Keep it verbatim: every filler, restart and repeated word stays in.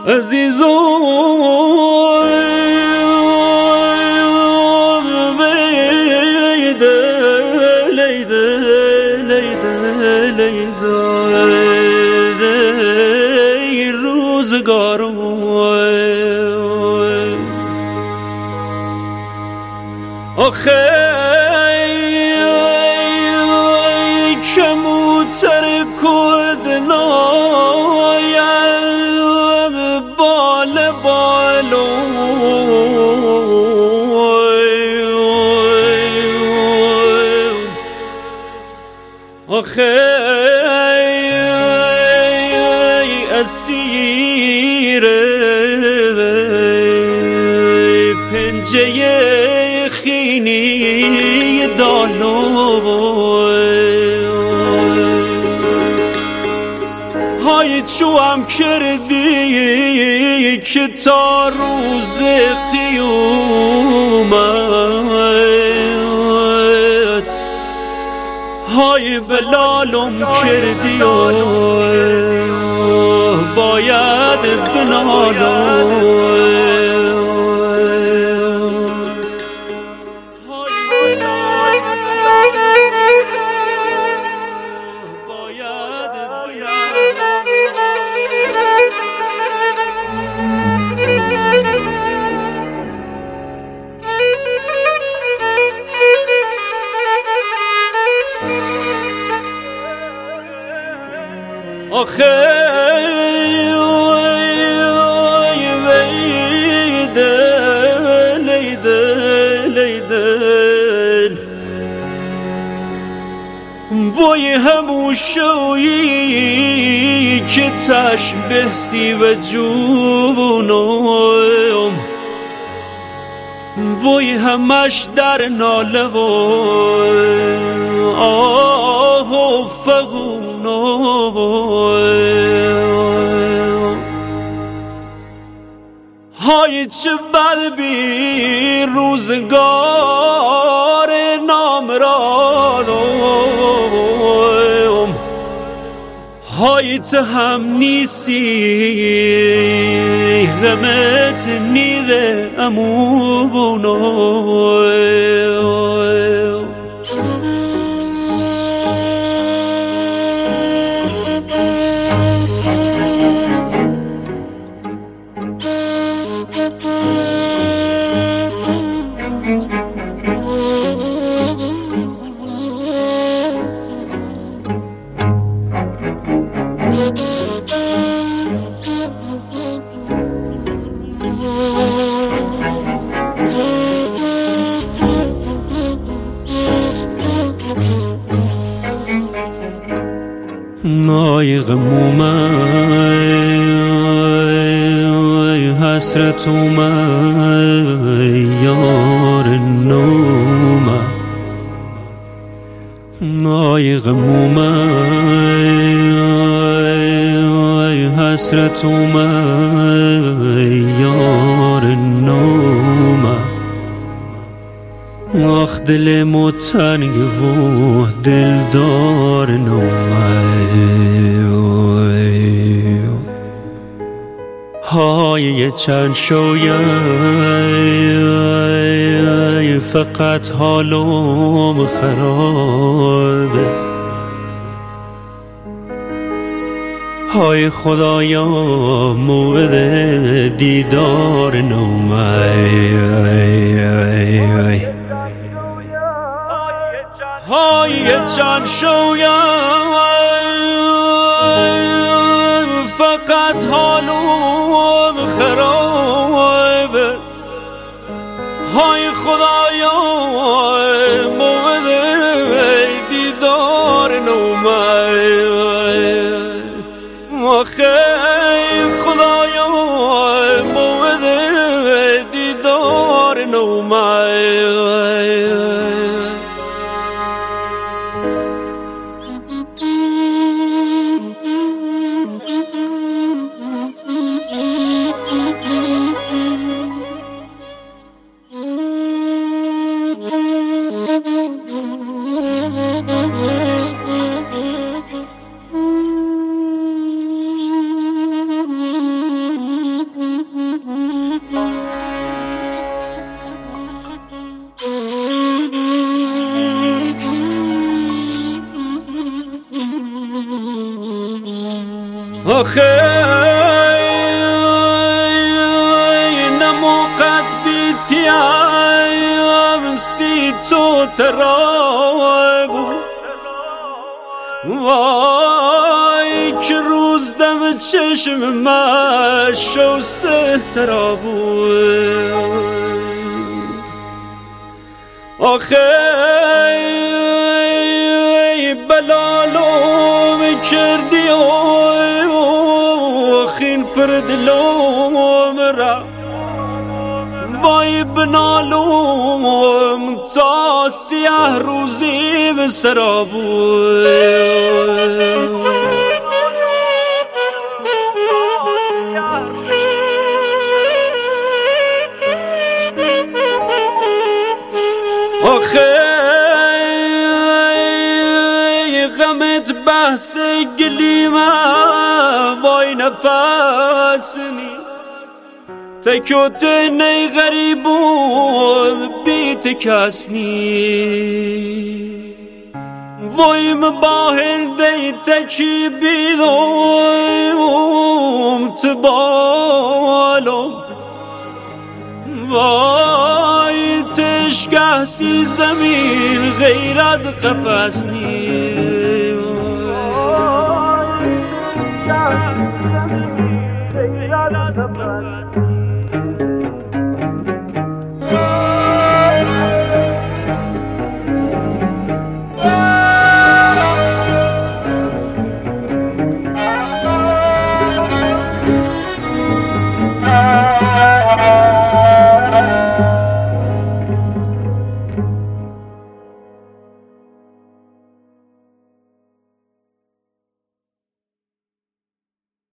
عزیزم لیده لیده لیده لیده روزگارم آخه کموتر کدنایم بال بالو آخه اسیر پنجه خینی دالو های چوام کردی که تا روز قیامت های بلالم کردی و باید بنالم آخه لیده لیده لیده وای هموشویی که تشبه سی و جونم وای همش در ناله و آه و فغون های چه بد بی روزگار نامرانم های ته هم نیسی غمت نیده امونم نای غموم حسرت یار نوم نای غموم حسرت یار نوم آخ دل متنگ و دلدار نوم های چند شوی فقط حالم خرابه های خدایا موعد دیدار نوم های چند شویم فقط حالم خرابه های خدایا موعد دیدار نوم آخه خدایا موعد دیدار نوم آخه نموقت بیتیم سی تو ترابو وای که روز دم چشم مشو سه ترابو آخه بلالوم کردی و خین پر دلوم را وای بنالوم تا سیاه روزی به سرابو آخه غمت بحث گلیمه وای نفسنی تکوت نی غریبون بیت کسنی وای مباهل دی تکی بیدوم تبالو وای تشگه سی زمین غیر از قفص نی Yeah.